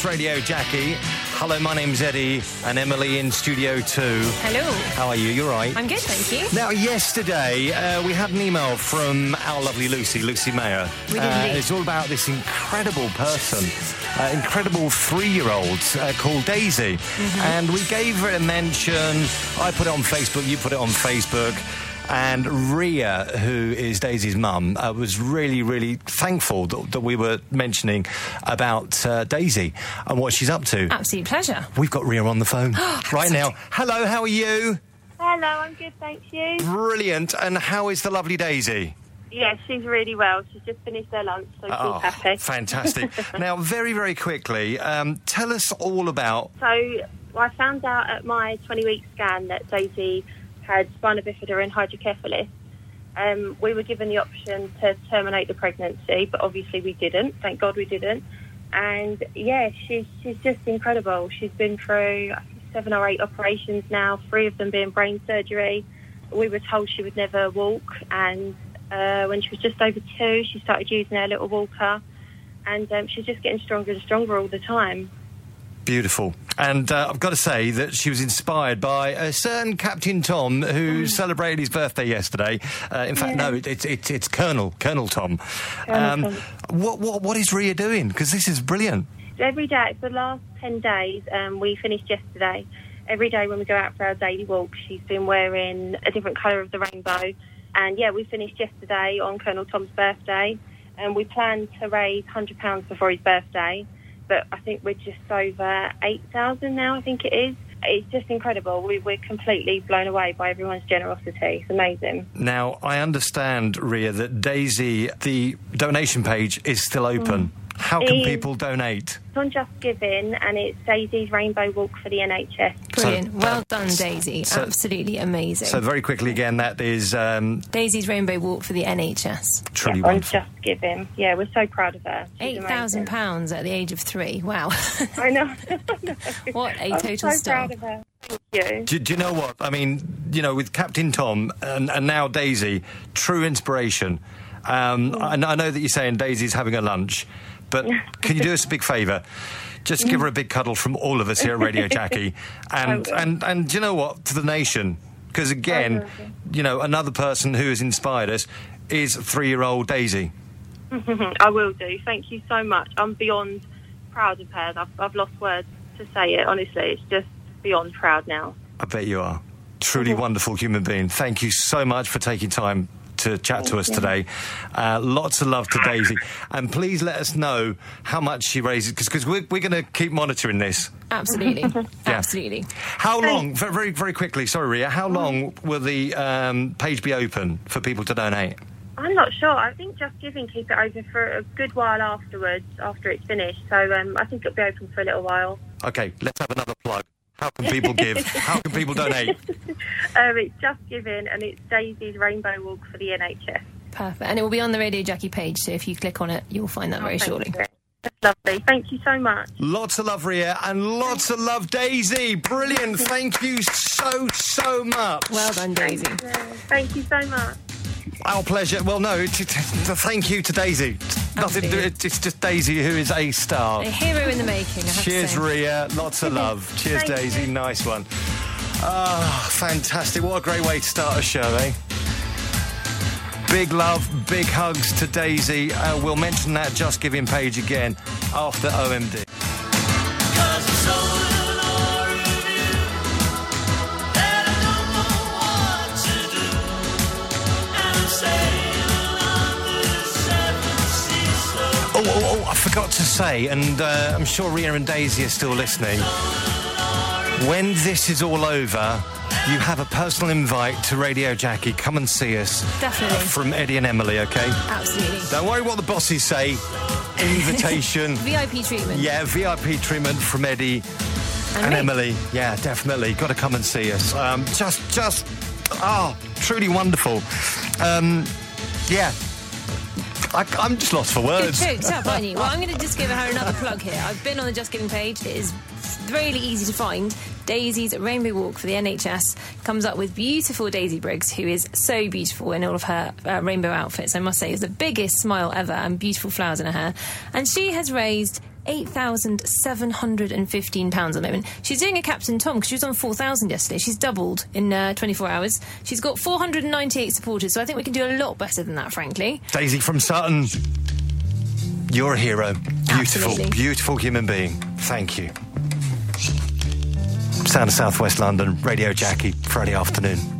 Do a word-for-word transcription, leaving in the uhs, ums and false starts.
Radio Jackie. Hello, my name's Eddie and Emily in Studio two. Hello. How are you? You all right? I'm good, thank you. Now, yesterday, uh, we had an email from our lovely Lucy, Lucy Mayer. We did uh, indeed. It's all about this incredible person, uh, incredible three-year-old uh, called Daisy. Mm-hmm. And we gave her a mention. I put it on Facebook, you put it on Facebook. And Ria, who is Daisy's mum, uh, was really, really thankful that, that we were mentioning about uh, Daisy and what she's up to. Absolute pleasure. We've got Ria on the phone right now. Hello, how are you? Hello, I'm good, thank you. Brilliant. And how is the lovely Daisy? Yeah, she's really well. She's just finished her lunch, so Oh, she's happy. fantastic. Now, very, very quickly, um, tell us all about... So I found out at my twenty-week scan that Daisy had spina bifida and hydrocephalus. Um, we were given the option to terminate the pregnancy, but obviously we didn't. Thank God we didn't. And, yeah, she's, she's just incredible. She's been through I think, seven or eight operations now, three of them being brain surgery. We were told she would never walk, and uh, when she was just over two, she started using her little walker, and um, she's just getting stronger and stronger all the time. Beautiful. And uh, I've got to say that she was inspired by a certain Captain Tom who mm. celebrated his birthday yesterday. Uh, in fact, yeah. no, it's it's it's Colonel Colonel Tom. Colonel um, Tom. What what what is Ria doing? Because this is brilliant. Every day, for the last ten days, um, we finished yesterday. Every day when we go out for our daily walk, she's been wearing a different colour of the rainbow. And yeah, we finished yesterday on Colonel Tom's birthday, and we planned to raise one hundred pounds before his birthday. But I think we're just over eight thousand now, I think it is. It's just incredible. We, we're completely blown away by everyone's generosity. It's amazing. Now, I understand, Ria, that Daisy, the donation page is still open. Mm. How can It's people donate? It's on Just Giving, and it's Daisy's Rainbow Walk for the N H S. Brilliant. So, well uh, done, Daisy. so- Absolutely amazing. So very quickly again, that is um, Daisy's Rainbow Walk for the N H S. truly Yeah, on wonderful. Just Giving. Yeah, we're so proud of her. She's eight thousand amazing. pounds at the age of three. Wow. I know. What a I'm total so star. proud of her. Thank you. Do, do you know what? I mean, you know, with Captain Tom and, and now Daisy, true inspiration. Um, I, I know that you're saying Daisy's having a lunch, but can you do us a big favour? Just give her a big cuddle from all of us here at Radio Jackie. And, and, and do you know what? To the nation. Because again, you know, another person who has inspired us is three-year-old Daisy. I will do. Thank you so much. I'm beyond proud of her. I've, I've lost words to say it, honestly. It's just beyond proud now. I bet you are. Truly wonderful human being. Thank you so much for taking time to chat Thank to us you. today. Uh, lots of love to Daisy. And please let us know how much she raises, because we're, we're going to keep monitoring this. Absolutely. Absolutely. How long, ve- very, very quickly, sorry, Ria, how long will the um, page be open for people to donate? I'm not sure. I think Just Giving keep it open for a good while afterwards, after it's finished. So um, I think it'll be open for a little while. OK, let's have another plug. How can people give? How can people donate? um, it's Just Giving, and it's Daisy's Rainbow Walk for the N H S. Perfect. And it will be on the Radio Jackie page, so if you click on it, you'll find that very Oh, thank shortly. you. That's lovely. Thank you so much. Lots of love, Ria, and lots of love, Daisy. Brilliant. Thank you so, so much. Well done, Daisy. Thank you so much. Our pleasure. Well, no, it's, it's, it's, thank you to Daisy. Nothing. Absolutely. It's, it's just Daisy who is a star. A hero in the making, I have Cheers, to say. Ria. Lots of love. Cheers, Thank Daisy. you. Nice one. Ah, fantastic. What a great way to start a show, eh? Big love, big hugs to Daisy. Uh, we'll mention that Just Giving page again after O M D. Oh, oh, oh, I forgot to say, and uh, I'm sure Ria and Daisy are still listening. When this is all over, you have a personal invite to Radio Jackie. Come and see us. Definitely. Uh, from Eddie and Emily, OK? Absolutely. Don't worry what the bosses say. Invitation. V I P treatment. Yeah, V I P treatment from Eddie And and, me. Emily. Yeah, definitely. Got to come and see us. Um, just, just, ah, truly wonderful. Um, yeah. I, I'm just lost for Good words. jokes up, aren't you? Well, I'm going to just give her another plug here. I've been on the Just Giving page. It is really easy to find. Daisy's Rainbow Walk for the N H S comes up with beautiful Daisy Briggs, who is so beautiful in all of her uh, rainbow outfits. I must say, it's the biggest smile ever and beautiful flowers in her hair. And she has raised eight thousand seven hundred fifteen pounds at the moment. She's doing a Captain Tom because she was on four thousand yesterday. She's doubled in uh, twenty-four hours. She's got four hundred ninety-eight supporters, so I think we can do a lot better than that, frankly. Daisy from Sutton, you're a hero. Beautiful, Absolutely. beautiful human being. Thank you. Sound of South West London, Radio Jackie, Friday afternoon.